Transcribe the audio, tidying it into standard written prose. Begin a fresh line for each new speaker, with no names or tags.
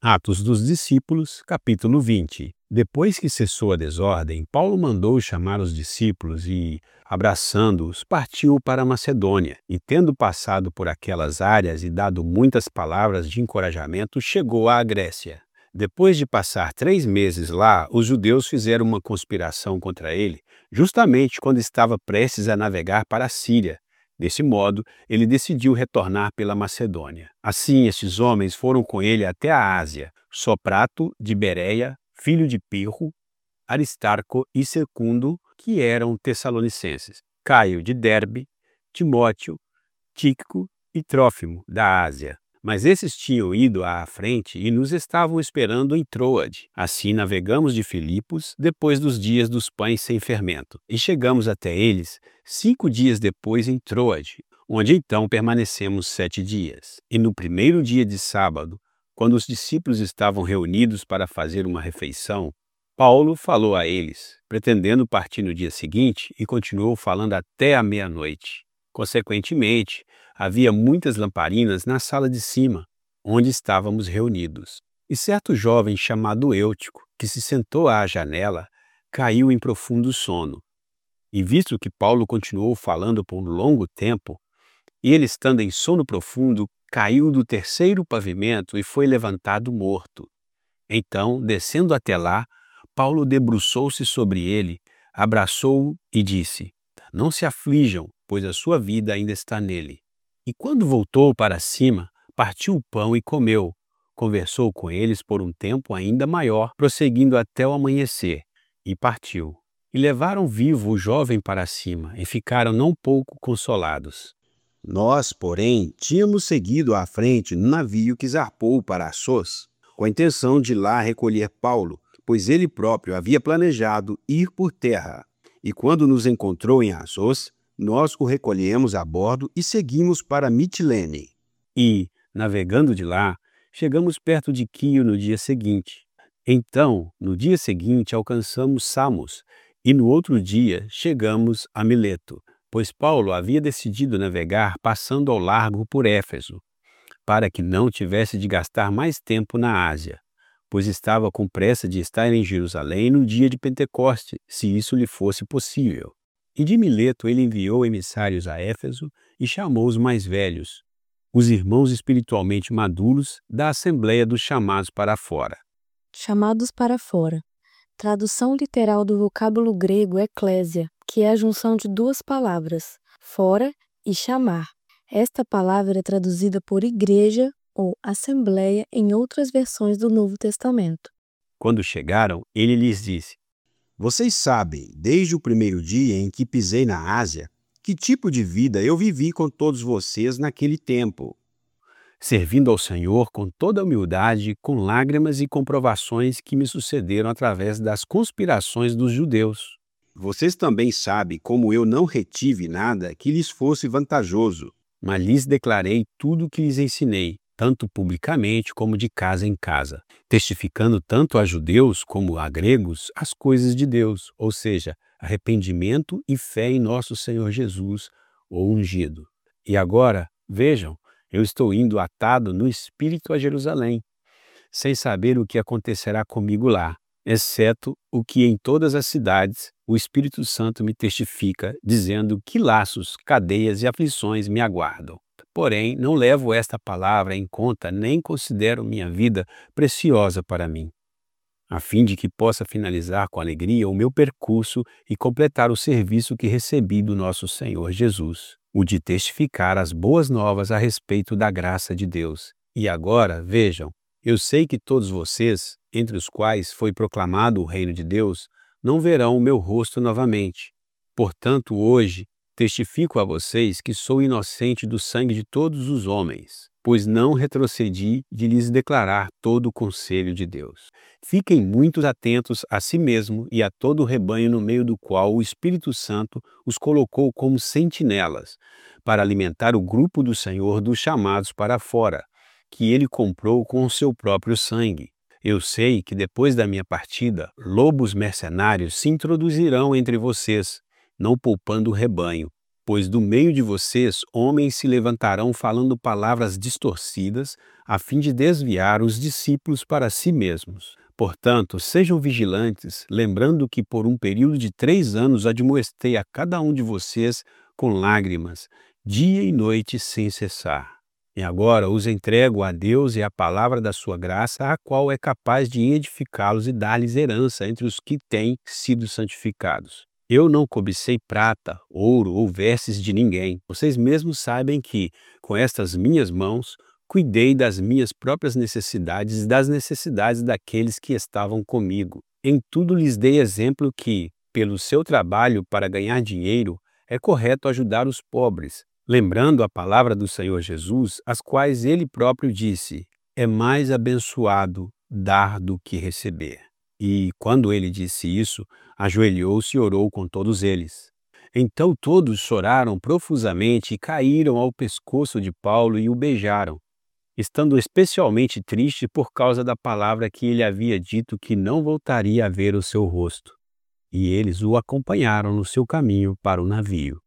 Atos dos Discípulos, capítulo 20. Depois que cessou a desordem, Paulo mandou chamar os discípulos e, abraçando-os, partiu para a Macedônia. E, tendo passado por aquelas áreas e dado muitas palavras de encorajamento, chegou à Grécia. Depois de passar 3 meses lá, os judeus fizeram uma conspiração contra ele, justamente quando estava prestes a navegar para a Síria. Desse modo, ele decidiu retornar pela Macedônia. Assim, estes homens foram com ele até a Ásia: Soprato de Bereia, filho de Pirro, Aristarco e Secundo, que eram tessalonicenses, Caio de Derbe, Timóteo, Tíquico e Trófimo, da Ásia. Mas esses tinham ido à frente e nos estavam esperando em Troade. Assim navegamos de Filipos, depois dos dias dos pães sem fermento, e chegamos até eles 5 dias depois em Troade, onde então permanecemos 7 dias. E no primeiro dia de sábado, quando os discípulos estavam reunidos para fazer uma refeição, Paulo falou a eles, pretendendo partir no dia seguinte, e continuou falando até a meia-noite. Consequentemente, havia muitas lamparinas na sala de cima, onde estávamos reunidos. E certo jovem chamado Eutico, que se sentou à janela, caiu em profundo sono. E visto que Paulo continuou falando por um longo tempo, ele, estando em sono profundo, caiu do terceiro pavimento e foi levantado morto. Então, descendo até lá, Paulo debruçou-se sobre ele, abraçou-o e disse: "Não se aflijam, pois a sua vida ainda está nele." E quando voltou para cima, partiu o pão e comeu. Conversou com eles por um tempo ainda maior, prosseguindo até o amanhecer, e partiu. E levaram vivo o jovem para cima, e ficaram não pouco consolados.
Nós, porém, tínhamos seguido à frente no navio que zarpou para Assos, com a intenção de lá recolher Paulo, pois ele próprio havia planejado ir por terra. E quando nos encontrou em Assos, nós o recolhemos a bordo e seguimos para Mitilene.
E, navegando de lá, chegamos perto de Quio no dia seguinte. Então, no dia seguinte, alcançamos Samos, e no outro dia chegamos a Mileto, pois Paulo havia decidido navegar passando ao largo por Éfeso, para que não tivesse de gastar mais tempo na Ásia, pois estava com pressa de estar em Jerusalém no dia de Pentecoste, se isso lhe fosse possível. E de Mileto ele enviou emissários a Éfeso e chamou os mais velhos, os irmãos espiritualmente maduros da Assembleia dos chamados para fora.
Chamados para fora. Tradução literal do vocábulo grego eclésia, que é a junção de 2 palavras, fora e chamar. Esta palavra é traduzida por igreja ou assembleia em outras versões do Novo Testamento.
Quando chegaram, ele lhes disse:
Vocês sabem, desde o primeiro dia em que pisei na Ásia, que tipo de vida eu vivi com todos vocês naquele tempo.
Servindo ao Senhor com toda a humildade, com lágrimas e comprovações que me sucederam através das conspirações dos judeus.
Vocês também sabem como eu não retive nada que lhes fosse vantajoso.
Mas lhes declarei tudo o que lhes ensinei, tanto publicamente como de casa em casa, testificando tanto a judeus como a gregos as coisas de Deus, ou seja, arrependimento e fé em nosso Senhor Jesus, o ungido. E agora, vejam, eu estou indo atado no espírito a Jerusalém, sem saber o que acontecerá comigo lá, exceto o que em todas as cidades o Espírito Santo me testifica, dizendo que laços, cadeias e aflições me aguardam. Porém, não levo esta palavra em conta nem considero minha vida preciosa para mim, a fim de que possa finalizar com alegria o meu percurso e completar o serviço que recebi do nosso Senhor Jesus, o de testificar as boas novas a respeito da graça de Deus. E agora, vejam, eu sei que todos vocês, entre os quais foi proclamado o reino de Deus, não verão o meu rosto novamente. Portanto, hoje, testifico a vocês que sou inocente do sangue de todos os homens, pois não retrocedi de lhes declarar todo o conselho de Deus. Fiquem muito atentos a si mesmo e a todo o rebanho no meio do qual o Espírito Santo os colocou como sentinelas, para alimentar o grupo do Senhor dos chamados para fora, que ele comprou com o seu próprio sangue. Eu sei que depois da minha partida, lobos mercenários se introduzirão entre vocês, não poupando o rebanho. Pois do meio de vocês homens se levantarão falando palavras distorcidas, a fim de desviar os discípulos para si mesmos. Portanto, sejam vigilantes, lembrando que por um período de 3 anos admoestei a cada um de vocês com lágrimas, dia e noite sem cessar. E agora os entrego a Deus e à palavra da sua graça, a qual é capaz de edificá-los e dar-lhes herança entre os que têm sido santificados. Eu não cobicei prata, ouro ou vestes de ninguém. Vocês mesmos sabem que, com estas minhas mãos, cuidei das minhas próprias necessidades e das necessidades daqueles que estavam comigo. Em tudo lhes dei exemplo que, pelo seu trabalho para ganhar dinheiro, é correto ajudar os pobres, lembrando a palavra do Senhor Jesus, as quais ele próprio disse: é mais abençoado dar do que receber. E, quando ele disse isso, ajoelhou-se e orou com todos eles. Então todos choraram profusamente e caíram ao pescoço de Paulo e o beijaram, estando especialmente triste por causa da palavra que ele havia dito que não voltaria a ver o seu rosto. E eles o acompanharam no seu caminho para o navio.